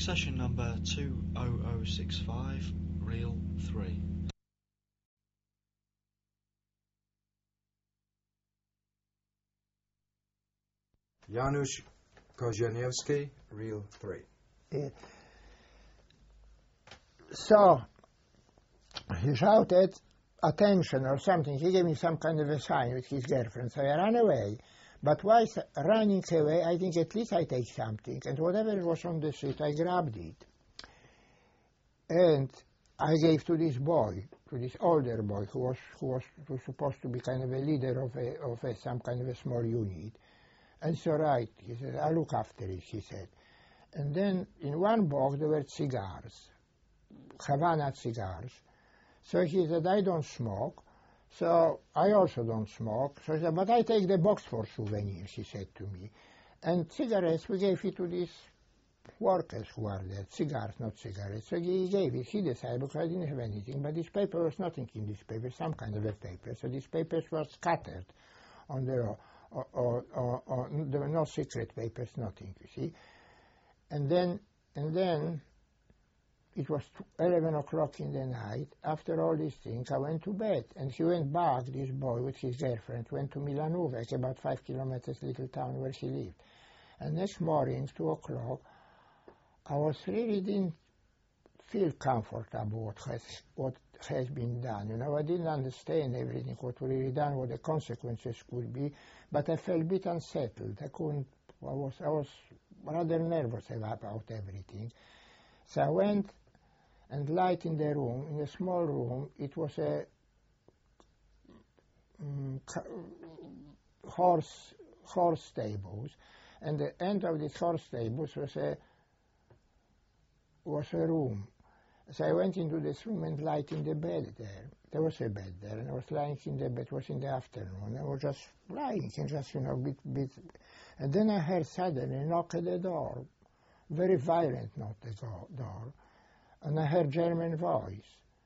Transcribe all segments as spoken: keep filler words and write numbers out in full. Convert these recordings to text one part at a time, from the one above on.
Succession number two zero zero six five, reel three. Janusz Kozieniewski, reel three. Uh, so he shouted, attention or something. He gave me some kind of a sign with his girlfriend. So I ran away. But whilst running away, I think at least I take something. And whatever was on the seat, I grabbed it. And I gave to this boy, to this older boy, who was, who was, who was supposed to be kind of a leader of, a, of a, some kind of a small unit. And so, right, he said, I'll look after it, he said. And then in one box there were cigars, Havana cigars. So he said, I don't smoke, so I also don't smoke. So he said, but I take the box for souvenirs, he said to me. And cigarettes, we gave it to these workers who are there, cigars, not cigarettes. So he gave it, he decided, because I didn't have anything, but this paper was nothing in this paper, some kind of a paper. So these papers were scattered on the road. Or, or, or, or there were no secret papers, nothing, you see. And then, and then it was eleven o'clock in the night. After all these things, I went to bed. And he went back, this boy with his girlfriend, went to Milanówek, about five kilometers, little town where she lived. And next morning, two o'clock, I was really didn't feel comfortable what has, what has been done. You know, I didn't understand everything, what was really done, what the consequences could be, but I felt a bit unsettled. I couldn't, I was, I was rather nervous about everything. So I went and light in the room, in a small room. It was a um, horse, horse stables, and the end of this horse stables was a, was a room. So I went into this room and light in the bed there. There was a bed there, and I was lying in the bed. It was in the afternoon. I was just lying and just, you know, bit, bit. And then I heard suddenly a knock at the door, very violent knock at the door, and I heard German voice.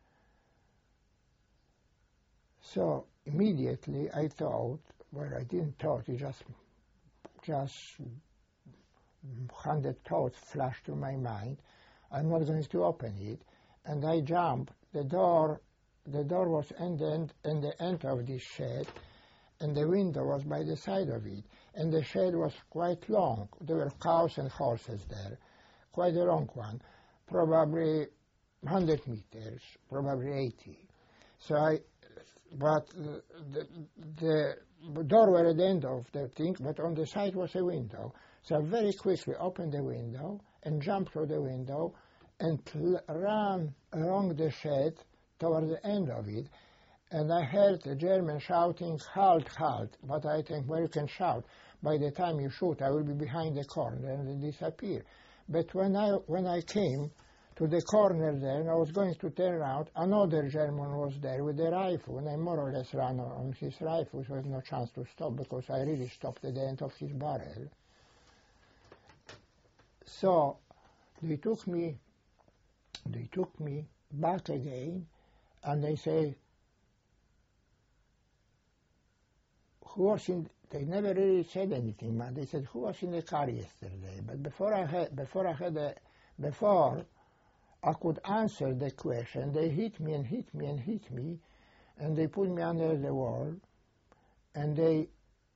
So immediately I thought, well, I didn't thought, it just, just hundred thoughts flashed through my mind. I'm not going to open it. And I jumped. The door, the door was in the end, in the end of this shed, and the window was by the side of it. And the shed was quite long. There were cows and horses there, quite a long one, probably one hundred meters, probably eighty. So I, but the, the door was at the end of the thing, but on the side was a window. So I very quickly opened the window and jumped through the window and ran along the shed toward the end of it. And I heard the German shouting, halt, halt. But I think, well, you can shout. By the time you shoot, I will be behind the corner and they disappear. But when I, when I came to the corner there and I was going to turn out, another German was there with a rifle, and I more or less ran on his rifle, so there was no chance to stop because I really stopped at the end of his barrel. So they took me, they took me back again, and they say, who was in, they never really said anything, but they said, who was in the car yesterday? But before I had, before I had a, before I could answer the question, they hit me and hit me and hit me, and they put me under the wall, and they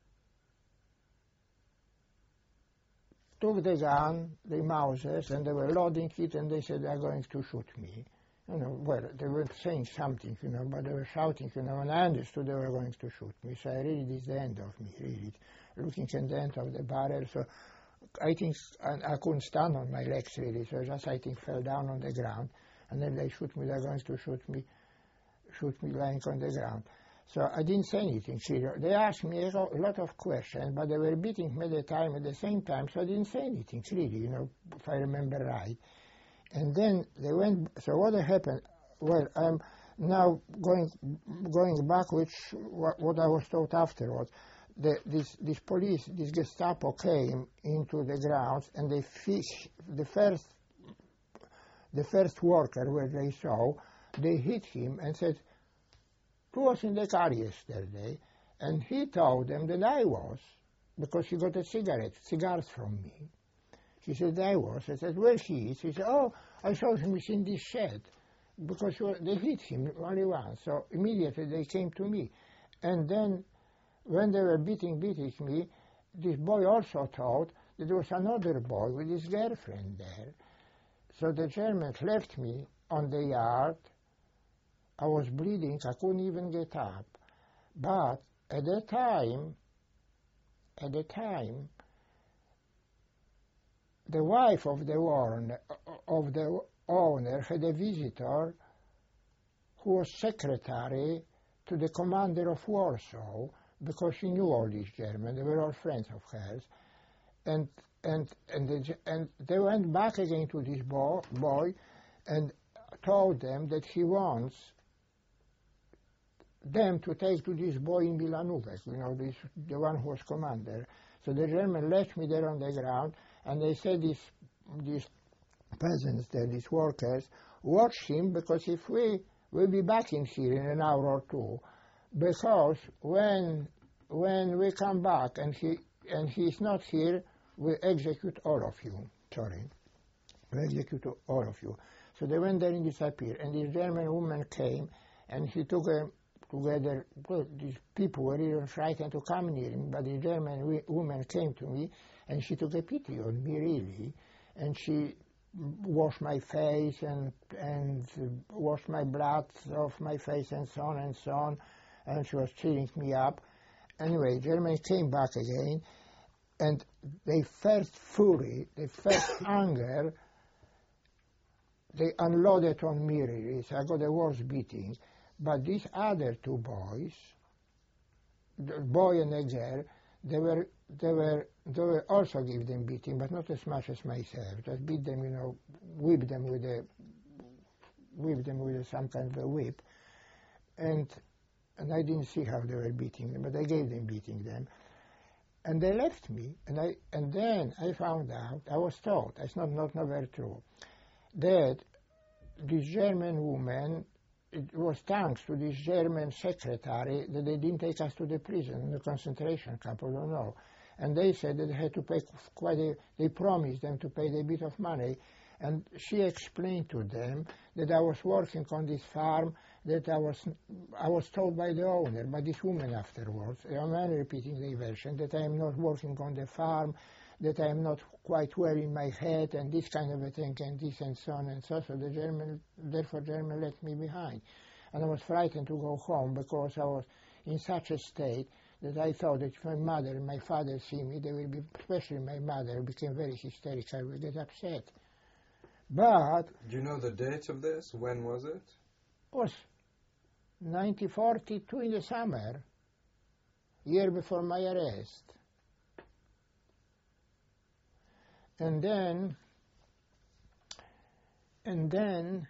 took the gun, the Mausers, and they were loading it, and they said, they're going to shoot me. You know, well, they were saying something, you know, but they were shouting, you know, and I understood they were going to shoot me. So I really, this is the end of me, really. Looking at the end of the barrel, so I think I, I couldn't stand on my legs, really, so I just, I think, fell down on the ground, and then they shoot me, they're going to shoot me, shoot me lying on the ground. So I didn't say anything. They asked me a lot of questions, but they were beating me at the time at the same time, so I didn't say anything, really, you know, if I remember right. And then they went, so what happened, well, I'm now going going back, which what, what I was told afterwards. The, this, this police, this Gestapo came into the grounds, and they fish, the first, the first worker where they saw, they hit him and said, who was in the car yesterday? And he told them that I was, because he got a cigarette, cigars from me. He said, I was. I said, where he is? He said, oh, I saw him in this shed. Because they hit him only once. So immediately they came to me. And then when they were beating, beating me, this boy also thought that there was another boy with his girlfriend there. So the Germans left me on the yard. I was bleeding. I couldn't even get up. But at the time, at the time, the wife of the owner, of the owner had a visitor who was secretary to the commander of Warsaw, because she knew all these Germans. They were all friends of hers. And and and they, and they went back again to this bo boy and told them that he wants them to take to this boy in Milanówek, you know, this, the one who was commander. So the German left me there on the ground, and they said these, these peasants there, these workers, watch him, because if we will be back in here in an hour or two, because when when we come back and he and he's not here, we execute all of you. Sorry, we execute all of you. So they went there and disappeared. And this German woman came, and he took a together. Well, these people were really frightened to come near him, but the German woman came to me, and she took a pity on me really, and she washed my face and and washed my blood off my face and so on and so on, and she was cheering me up. Anyway, Germans came back again, and they first fury, they first anger, they unloaded on me really. So I got a worse beating. But these other two boys, the boy and the girl, they were they were they were also give them beating, but not as much as myself. Just beat them, you know, whip them with a whip them with some kind of a whip, and and I didn't see how they were beating them, but I gave them beating them, and they left me, and I and then I found out, I was told, it's not not never true, that this German woman. It was thanks to this German secretary that they didn't take us to the prison, the concentration camp, I don't know. And they said that they had to pay quite a, they promised them to pay a bit of money. And she explained to them that I was working on this farm, that I was, I was told by the owner, by this woman afterwards, I'm only repeating the version, that I am not working on the farm, that I am not quite well in my head, and this kind of a thing, and this and so on and so. So the German, therefore German left me behind. And I was frightened to go home, because I was in such a state that I thought that if my mother and my father see me, they will be, especially my mother, became very hysterical, will get upset. But... Do you know the date of this? When was it? It was nineteen forty-two in the summer, year before my arrest. And then, and then,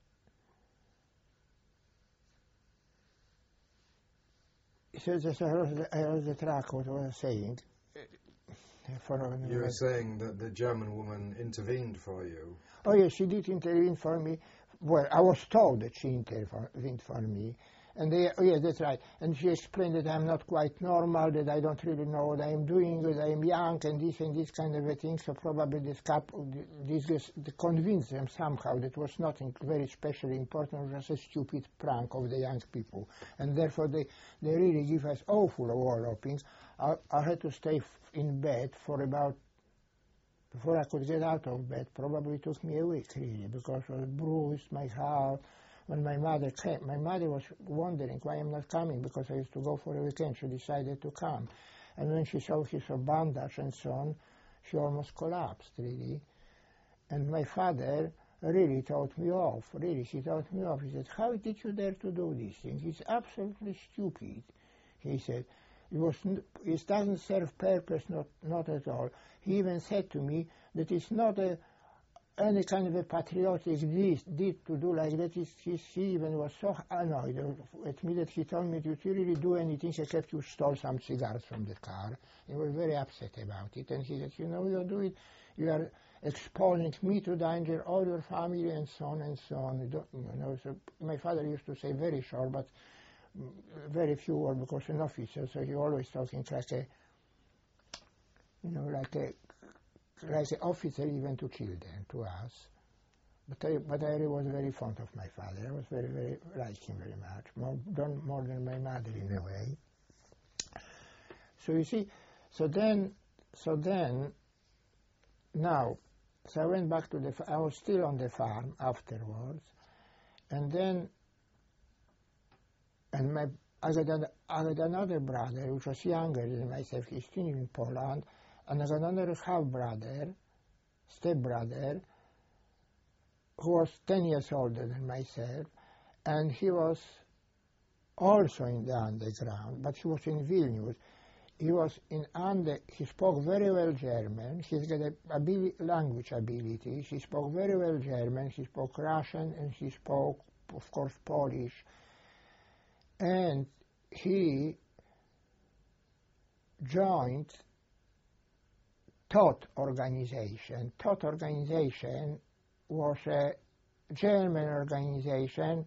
so just, I lost the, I lost the track what I was saying. For, you were saying that the German woman intervened for you. Oh yes, she did intervene for me. Well, I was told that she intervened for me. And they, oh yes, that's right. And she explained that I'm not quite normal, that I don't really know what I'm doing, that I'm young, and this and this kind of a thing. So probably this couple, this, this convinced them somehow that was nothing very specially important, it was just a stupid prank of the young people. And therefore they, they really give us awful wallopings. I, I had to stay in bed for about, before I could get out of bed, probably took me a week really, because I was bruised, my heart. When my mother came, my mother was wondering why I'm not coming, because I used to go for a weekend. She decided to come. And when she saw his bandage and so on, she almost collapsed, really. And my father really told me off, really, he told me off. He said, how did you dare to do this thing? It's absolutely stupid, he said. It, was, it doesn't serve purpose, not, not at all. He even said to me that it's not a any kind of a patriotic deed, deed to do like that. He, he even was so annoyed at me that he told me, did you really do anything except you stole some cigars from the car? He was very upset about it. And he said, you know, you do it, you are exposing me to danger, all your family, and so on and so on. You, don't, you know, so my father used to say very short, but very few words, because an officer, so he always talking like a, you know, like a like an officer even to children, to us. But I, but I was very fond of my father. I was very, very, liked him very much, more, more than my mother in a way. So you see, so then, so then, now, so I went back to the, I was still on the farm afterwards, and then, and my, I got, an, I got another brother, which was younger than myself. He's still in Poland, and I got another half-brother, step-brother, who was ten years older than myself, and he was also in the underground, but he was in Vilnius. He was in under, he spoke very well German, he's got a ability, language ability, he spoke very well German, he spoke Russian, and he spoke, of course, Polish. And he joined Todt organization. Todt organization was a German organization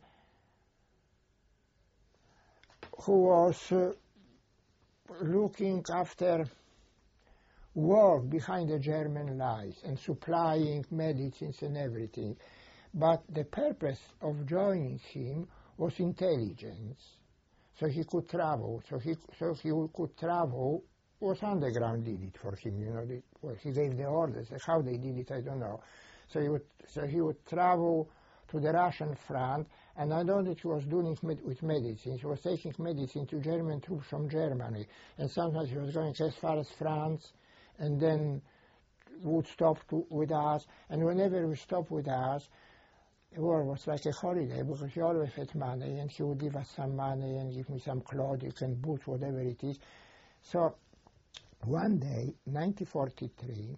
who was uh, looking after work behind the German lines and supplying medicines and everything. But the purpose of joining him was intelligence. So he could travel. So he, so he could travel. Was underground did it for him, you know. The, well, he gave the orders. How they did it, I don't know. So he would, so he would travel to the Russian front, and I know that he was doing it med with medicine. He was taking medicine to German troops from Germany, and sometimes he was going as far as France, and then would stop to, with us. And whenever we stopped with us, the war was like a holiday, because he always had money, and he would give us some money and give me some clothing and boots, whatever it is. So one day, nineteen forty-three,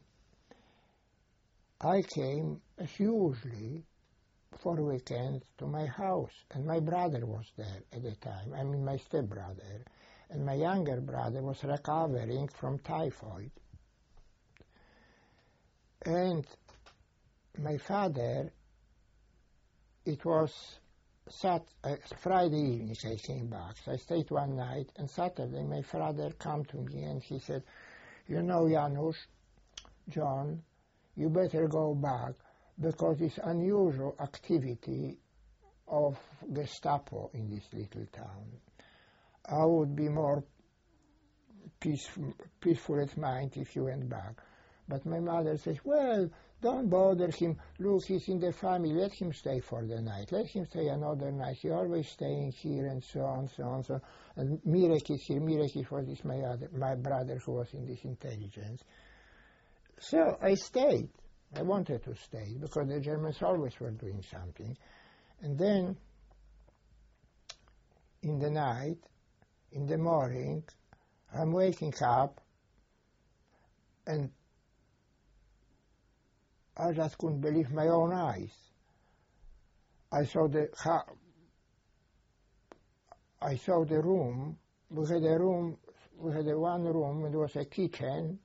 I came, as usually, for a weekend to my house, and my brother was there at the time. I mean, my stepbrother, and my younger brother was recovering from typhoid. And my father, it was Sat uh, Friday evening I came back, so I stayed one night, and Saturday my father came to me and he said, you know, Janusz, John, you better go back, because it's unusual activity of Gestapo in this little town. I would be more peaceful, peaceful at mind if you went back. But my mother says, well, don't bother him. Look, he's in the family. Let him stay for the night. Let him stay another night. He's always staying here, and so on, so on, so on. And Mirek is here. Mirek was this my, other, my brother who was in this intelligence. So I stayed. I wanted to stay, because the Germans always were doing something. And then, in the night, in the morning, I'm waking up, and I just couldn't believe my own eyes. I saw the I saw the room. We had a room. We had a one room. It was a kitchen,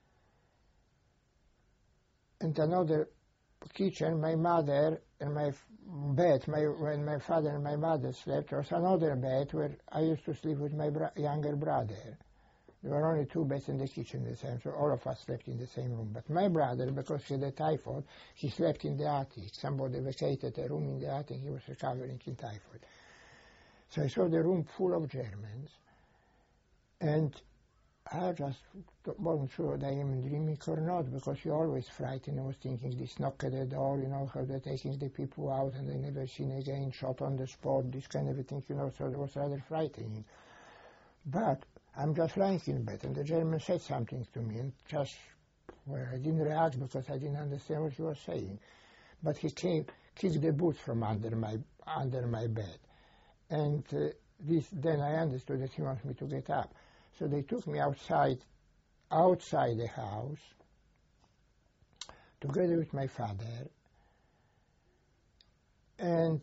and another kitchen. My mother and my bed. My when my father and my mother slept, there was another bed where I used to sleep with my bro younger brother. There were only two beds in the kitchen the same, so all of us slept in the same room. But my brother, because he had a typhoid, he slept in the attic. Somebody vacated a room in the attic. He was recovering in typhoid. So I saw the room full of Germans, and I just wasn't sure that I am dreaming or not, because you're always frightened. I was thinking, this knock at the door, you know, how they're taking the people out and they never seen again, shot on the spot, this kind of a thing, you know, so it was rather frightening. But I'm just lying in bed, and the German said something to me, and just, well, I didn't react because I didn't understand what he was saying. But he came, kicked the boots from under my under my bed, and uh, this, then I understood that he wants me to get up. So they took me outside, outside the house, together with my father, and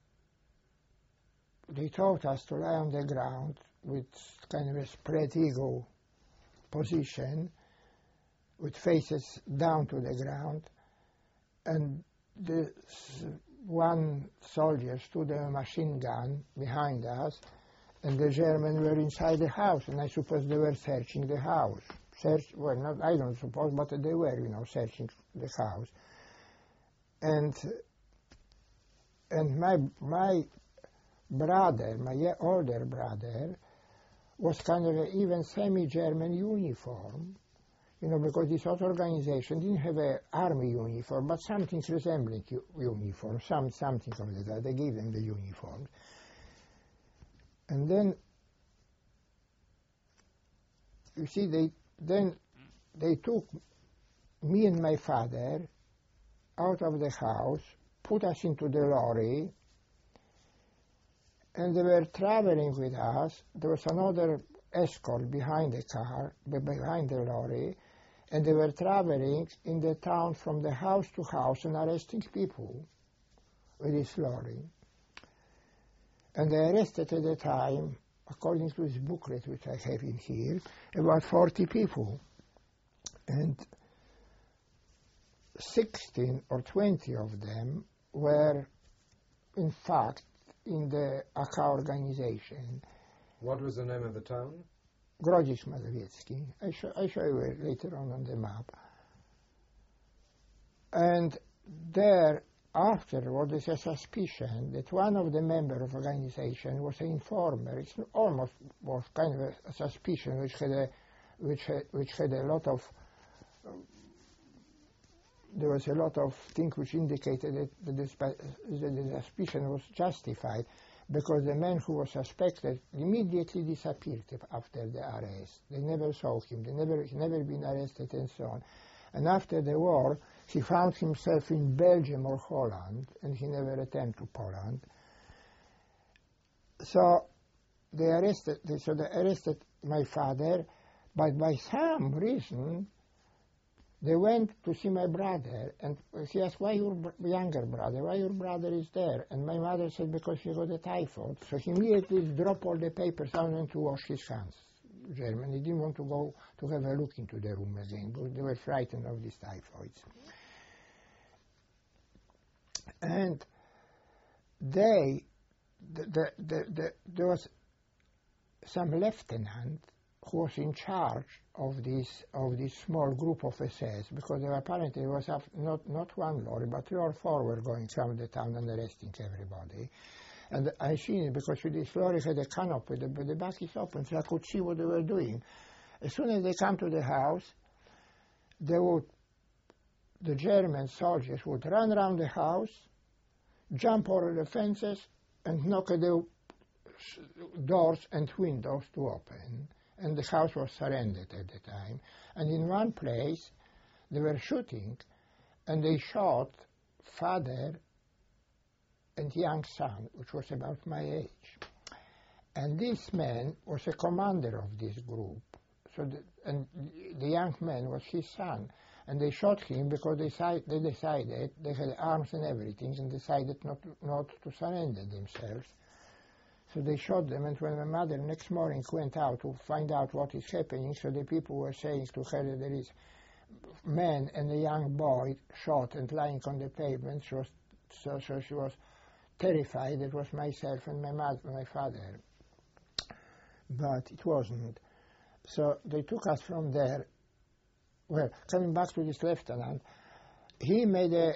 they taught us to lie on the ground with kind of a spread eagle position, with faces down to the ground, and the one soldier stood with a machine gun behind us, and the Germans were inside the house, and I suppose they were searching the house, search, well, not, I don't suppose, but they were, you know, searching the house. And and my my brother, my ye- older brother, was kind of a even semi-German uniform, you know, because this other organization didn't have an army uniform, but something resembling u- uniform, some something of that. They gave them the uniforms. And then, you see, they then they took me and my father out of the house, put us into the lorry, and they were traveling with us. There was another escort behind the car, be- behind the lorry, and they were traveling in the town from the house to house and arresting people with this lorry. And they arrested at the time, according to this booklet which I have in here, about forty people. And sixteen or twenty of them were, in fact, in the A K A organization. What was the name of the town? Grodzisk Mazowiecki. I show, I show you it later on on the map. And there, afterward, there's a suspicion that one of the members of the organization was an informer. It's almost was kind of a, a suspicion which had a, which had, which had a lot of there was a lot of things which indicated that the, that the suspicion was justified, because the man who was suspected immediately disappeared after the arrest. They never saw him. They never, he never been arrested and so on. And after the war, he found himself in Belgium or Holland, and he never returned to Poland. So they arrested, so they arrested my father, but by some reason, they went to see my brother, and he asked, why your br- younger brother, why your brother is there? And my mother said, because he got a typhoid. So he immediately dropped all the papers down and went to wash his hands. German. He didn't want to go to have a look into the room again, because they were frightened of these typhoids. And they, the, the, the, the, there was some lieutenant who was in charge of this of this small group of S S, because there apparently there was not not one lorry, but three or four were going from the town and arresting everybody. And I seen it because this lorry had a canopy, the, the back is open, so I could see what they were doing. As soon as they come to the house, they would, the German soldiers would run around the house, jump over the fences, and knock at the doors and windows to open. And the house was surrendered at the time. And in one place, they were shooting, and they shot father and young son, which was about my age. And this man was a commander of this group. So, the, and the young man was his son. And they shot him because they, they decided, they had arms and everything, and decided not to, not to surrender themselves. So they shot them, and when my mother next morning went out to find out what is happening, so the people were saying to her that there is man and a young boy shot and lying on the pavement. She was, so, so she was terrified. It was myself and my mother, my father. But it wasn't. So they took us from there. Well, coming back to this lieutenant, he made a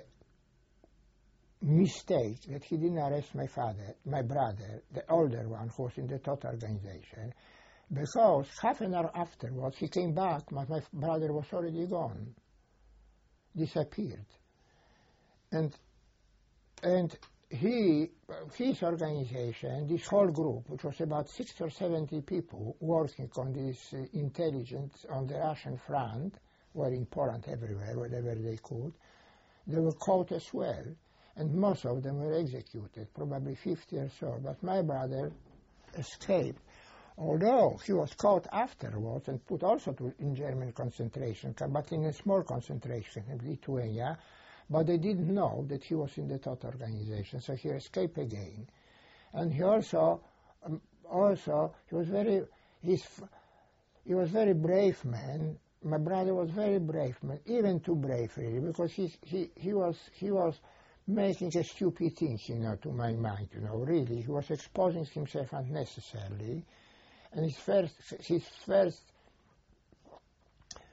mistake that he didn't arrest my father, my brother, the older one who was in the Todt organization, because half an hour afterwards he came back, but my brother was already gone, disappeared. And and he, his organization, this whole group, which was about sixty or seventy people working on this uh, intelligence on the Russian front, were in Poland everywhere, wherever they could, they were caught as well. And most of them were executed, probably fifty or so. But my brother escaped, although he was caught afterwards and put also to, in German concentration camp, but in a small concentration camp in Lithuania. But they didn't know that he was in the Todt organization, so he escaped again. And he also, um, also he was very, he's, he was very brave man. My brother was very brave man, even too brave really, because he's, he he was he was. making a stupid thing, you know, to my mind, you know, really. He was exposing himself unnecessarily. And his first, his first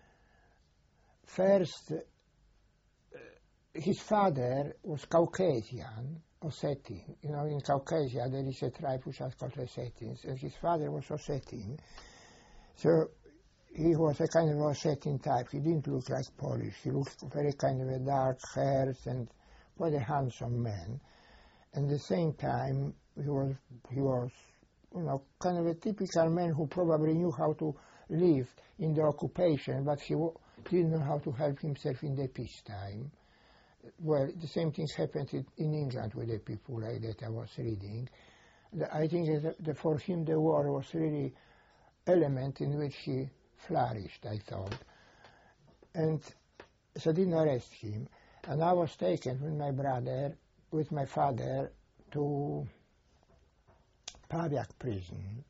first, uh, his father was Caucasian, Ossetin. You know, in Caucasia there is a tribe which is called Ossetins, and his father was Ossetin. So he was a kind of Ossetin type. He didn't look like Polish. He looked very kind of a dark hairs and quite a handsome man. And at the same time, he was, he was, you know, kind of a typical man who probably knew how to live in the occupation, but he didn't know how to help himself in the peacetime. Well, the same things happened in England with the people like that I was reading. I think that the, for him the war was really element in which he flourished, I thought. And so I didn't arrest him. And I was taken with my brother, with my father, to Pawiak prison.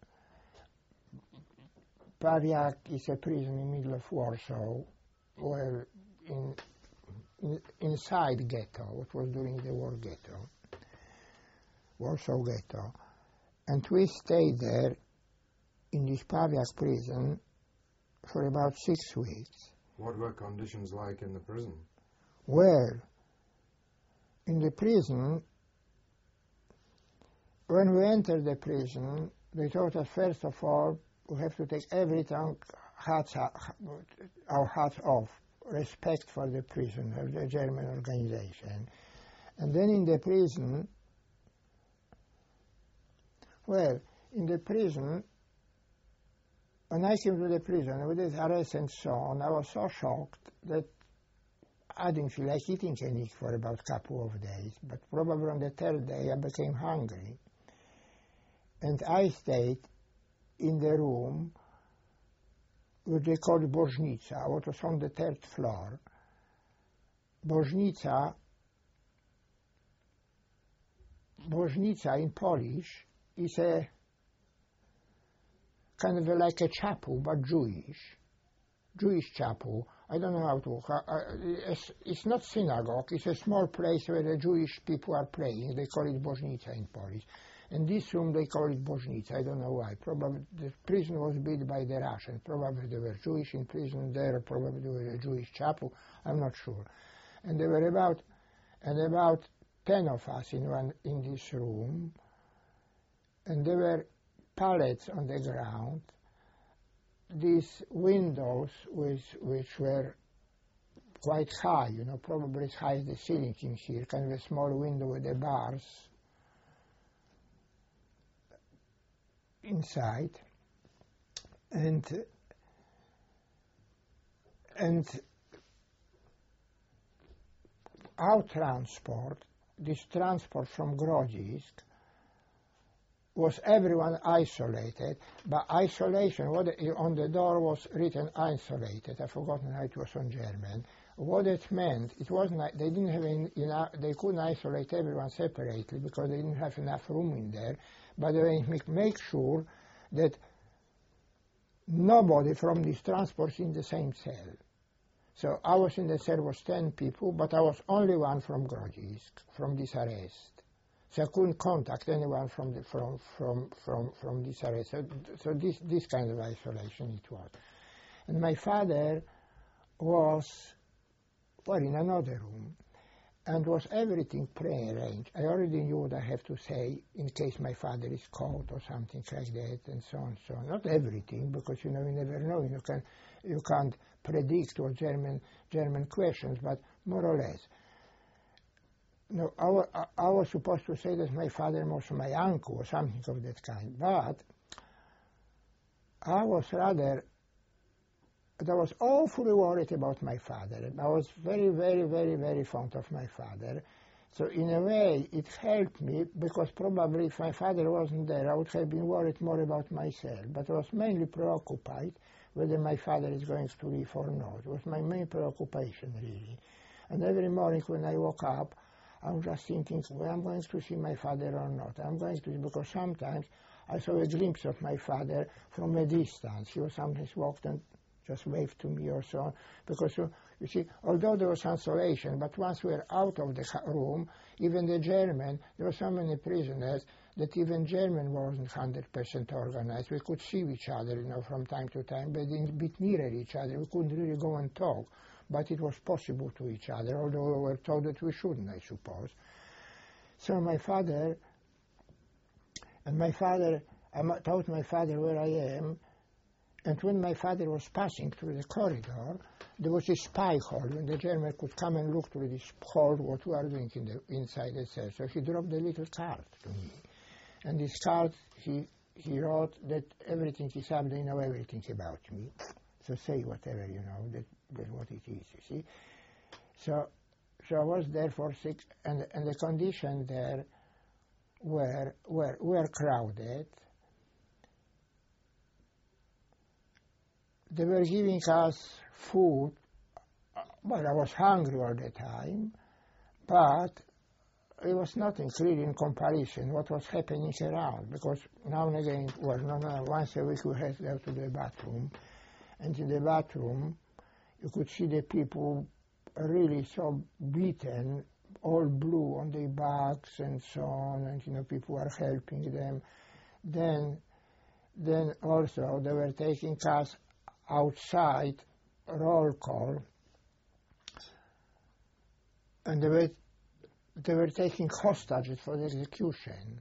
Pawiak is a prison in the middle of Warsaw, well, in, in, inside ghetto, what was during the war ghetto, Warsaw ghetto. And we stayed there in this Pawiak prison for about six weeks. What were conditions like in the prison? Well, in the prison, when we entered the prison, they told us, first of all, we have to take everything, hats, our hats off, respect for the prison, of the German organization. And then in the prison, well, in the prison, when I came to the prison with this arrest and so on, I was so shocked that I didn't feel like eating anything for about a couple of days, but probably on the third day I became hungry. And I stayed in the room which they called Bożnica, what was on the third floor. Bożnica, Bożnica in Polish is a kind of like a chapel, but Jewish. Jewish chapel. I don't know how to... Uh, it's, it's not synagogue. It's a small place where the Jewish people are praying. They call it Bożnica in Polish. And this room, they call it Bożnica. I don't know why. Probably the prison was built by the Russians. Probably they were Jewish in prison there. Probably they were a Jewish chapel. I'm not sure. And there were about, and about ten of us in one in this room. And there were pallets on the ground. These windows, which which were quite high, you know, probably as high as the ceiling in here, kind of a small window with the bars inside, and and our transport, this transport from Grodzisk, was everyone isolated, but isolation, what it, on the door was written isolated. I've forgotten how it was on German. What it meant, it wasn't, they didn't have enough, they couldn't isolate everyone separately because they didn't have enough room in there, but they make, make sure that nobody from this transport is in the same cell. So I was in the cell, was ten people, but I was only one from Grodzisk, from this arrest. So I couldn't contact anyone from the, from from from from this arrest. So, so this this kind of isolation it was. And my father was well in another room, and was everything pre-arranged. I already knew what I have to say in case my father is caught or something like that, and so on, so on. Not everything, because you know you never know. You can you can't predict what German German questions, but more or less. No, I, wa I, I was supposed to say that my father was my uncle or something of that kind, but I was rather, I was awfully worried about my father. I was very, very, very, very fond of my father. So in a way, it helped me, because probably if my father wasn't there, I would have been worried more about myself. But I was mainly preoccupied whether my father is going to live or not. It was my main preoccupation, really. And every morning when I woke up, I was just thinking, well, I'm going to see my father or not. I'm going to, because sometimes I saw a glimpse of my father from a distance. He was sometimes walked and just waved to me or so on. Because, you, you see, although there was isolation, but once we were out of the room, even the German, there were so many prisoners that even German wasn't one hundred percent organized. We could see each other, you know, from time to time, but didn't be near each other. We couldn't really go and talk. but it was possible to each other, although we were told that we shouldn't, I suppose. So my father, and my father, I told my father where I am, and when my father was passing through the corridor, there was a spy hole, and the German could come and look through this hole what we are doing in the, inside the cell. So he dropped a little card to me. And this card, he, he wrote that everything is up, they know everything about me. So say whatever, you know, that, that's what it is, you see. So, so I was there for six, and, and the conditions there were, were, were crowded. They were giving us food. Well, I was hungry all the time, but it was nothing really in comparison what was happening around, because now and again, well, no, no, once a week we had to go to the bathroom, and in the bathroom you could see the people really so beaten, all blue on their backs and so on, and you know, people were helping them. Then, then also they were taking us outside, roll call, and they were, they were taking hostages for the execution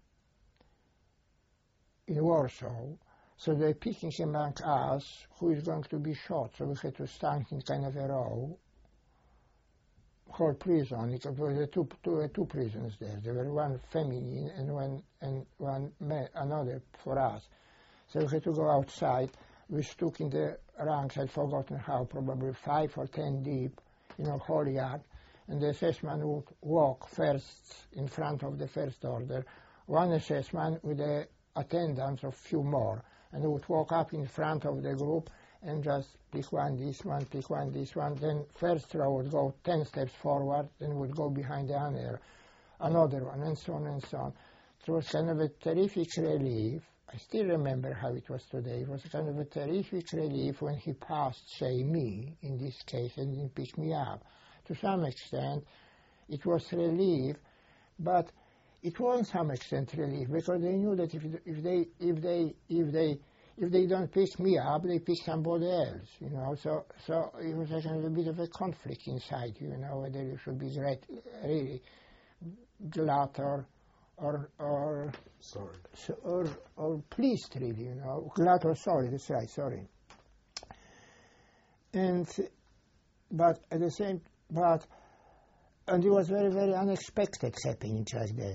in Warsaw. So they're picking among us who is going to be shot. So we had to stand in kind of a row, whole prison. Because there were two, two, two prisons there. There were one feminine and one and one ma another for us. So we had to go outside. We stood in the ranks, I'd forgotten how, probably five or ten deep, you know, whole yard, and the assessman would walk first in front of the first order, one assessman with the attendance of few more, and would walk up in front of the group and just pick one, this one, pick one, this one, then first row would go ten steps forward, then would go behind the other, another one, and so on and so on. It was kind of a terrific relief. I still remember how it was today. It was kind of a terrific relief when he passed, say, me, in this case, and didn't pick me up. To some extent, it was relief, but it was some extent relief, because they knew that if, if they if they if they if they don't pick me up, they pick somebody else, you know. So so it was a kind of a bit of a conflict inside you, you know, whether you should be great, really glad or or or sorry or or pleased, really, you know, glad or sorry. That's right, sorry. And but at the same but and it was very very unexpected happening like that.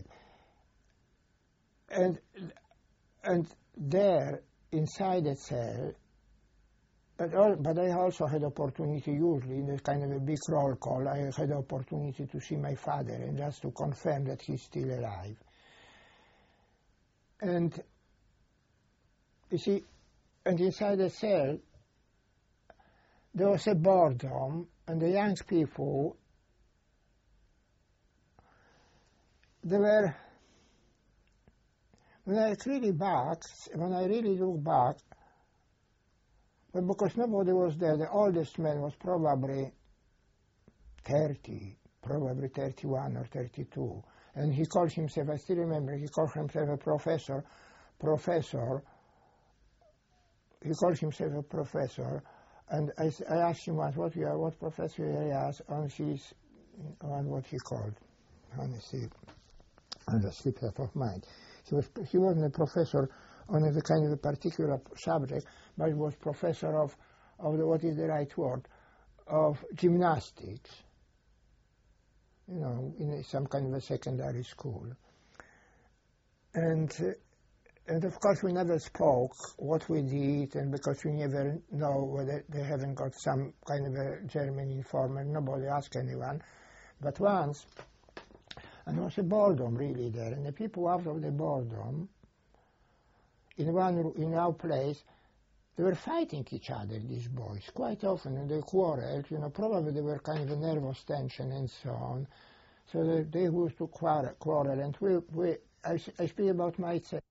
And and there inside the cell, but all, but I also had opportunity, usually in a kind of a big roll call, I had opportunity to see my father and just to confirm that he's still alive. And you see, and inside the cell there was a boredom, and the young people, they were, when I really back, when I really look back, but because nobody was there, the oldest man was probably thirty, probably thirty-one or thirty-two, and he called himself, I still remember, he called himself a professor, professor, he called himself a professor, and I, I asked him once, what you are, what professor you are, and he's, on what he called, honestly, on the slip of mind. He was he wasn't a professor on a kind of a particular subject, but he was professor of of the, what is the right word, of gymnastics, you know, in some kind of a secondary school. And uh, and of course we never spoke what we did, and because we never know whether they haven't got some kind of a German informant, nobody asked anyone. But once, and there was a boredom really there, and the people out of the boredom, in one in our place, they were fighting each other, these boys, quite often, and they quarreled, you know, probably they were kind of a nervous tension and so on. So they, they used to quarrel, quarrel and we, we I, I speak about myself.